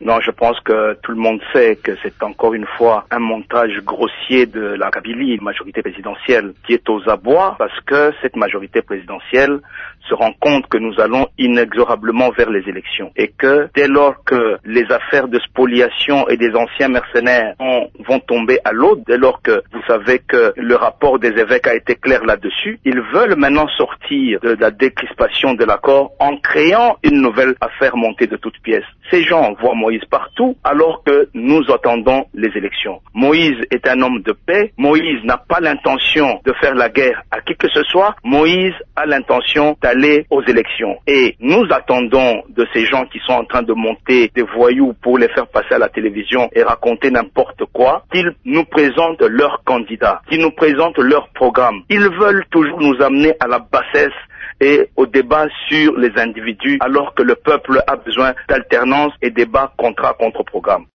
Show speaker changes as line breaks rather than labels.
Non, je pense que tout le monde sait que c'est encore une fois un montage grossier de la Kabylie, une majorité présidentielle qui est aux abois, parce que cette majorité présidentielle se rend compte que nous allons inexorablement vers les élections et que dès lors que les affaires de spoliation et des anciens mercenaires vont tomber à l'eau, dès lors que vous savez que le rapport des évêques a été clair là-dessus, ils veulent maintenant sortir de la décrispation de l'accord en créant une nouvelle affaire montée de toutes pièces. Ces gens voient Moïse partout alors que nous attendons les élections. Moïse est un homme de paix. Moïse n'a pas l'intention de faire la guerre à qui que ce soit. Moïse a l'intention d'aller aux élections. Et nous attendons de ces gens qui sont en train de monter des voyous pour les faire passer à la télévision et raconter n'importe quoi, qu'ils nous présentent leurs candidats, qu'ils nous présentent leur programme. Ils veulent toujours nous amener à la bassesse et au débat sur les individus alors que le peuple a besoin d'alternance et débat contrat contre programme.